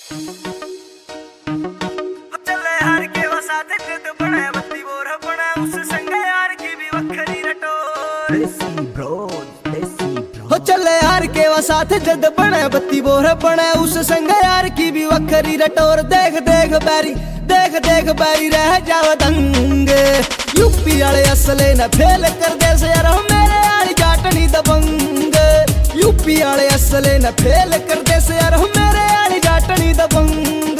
चले हार के वसात जिद बने बत्ती बोर बने उस संग यार की भी वखरी रटोर हो चले यार के वसात जिद बने बत्ती बोर बने उस संग यार की भी वखरी रटोर। देख देख बैरी रह जाव दंग यूपी वाले असले न फेल कर दे से यार मेरे यार जाटनी दबंग यूपी वाले असले न फेल कर दे से यार मेरे यार जाटनी दबंग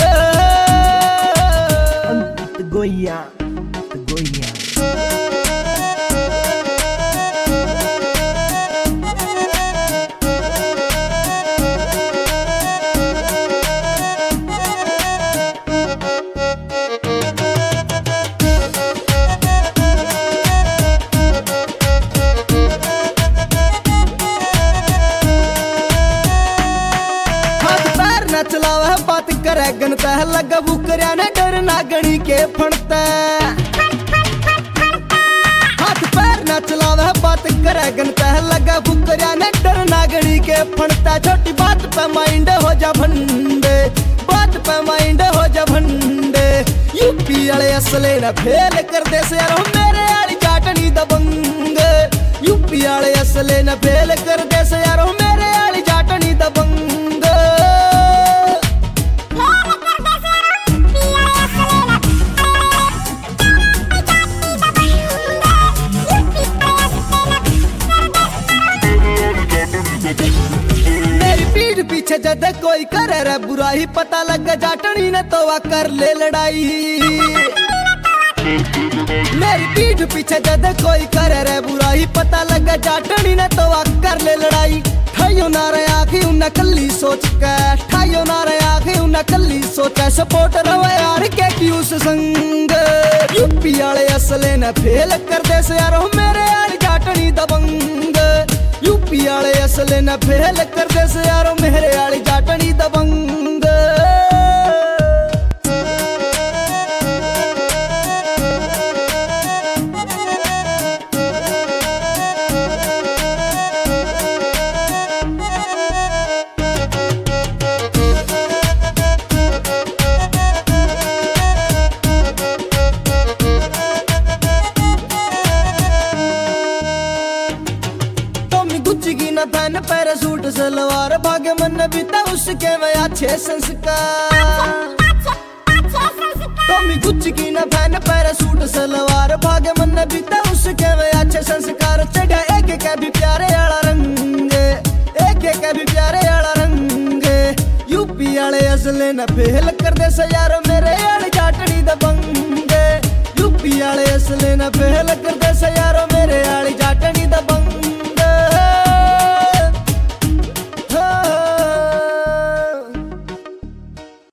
गोया चलावा बात करे गनता है लगा बुकरिया ने डर नागणी के फणता हाथ पैर न चलावा बात करे गनता है लगा बुकरिया ने डर नागणी के फणता। छोटी बात पे माइंड हो जा भंडे बात पे माइंड हो जा भंडे यूपी वाले असले न फेल कर दे से यार मेरे यार जाटनी दबंग यूपी वाले असले न फेल कर दे से यार मेरे यार जाटनी दबंग। मेरी पीठ पीछे जद कोई करे रे बुराई पता लग जाटनी ने तो वा कर ले लड़ाई। मेरी पीठ पीछे जद कोई करे रे बुराई पता लग जाटनी ने तो वा कर ले लड़ाई। ठाइयो नारे आखी उन्हें कल्ली सोच के ठाइयो नारे आखी उन्हें कल्ली सोच सपोर्ट रवे यार के क्यूस संग यूपी वाले असले ने फेल कर दे से यार मेरे यार जाटनी दबंग यूपी वाले असले न फेल कर दे से यारो मेरे वाली जाटनी दबंग। पहन पैर सूट सलवार भाग्य मन बीता उसके वे अच्छे संस्कार टॉमी गुच्ची की न पहन पैर सूट सलवार भाग्य मन बीता उसके वे अच्छे संस्कार। चढ़ा एक के भी प्यारे आला रंग एक के भी प्यारे आला रंग यूपी वाले असले न फेल कर दे से यार मेरे यार जाटनी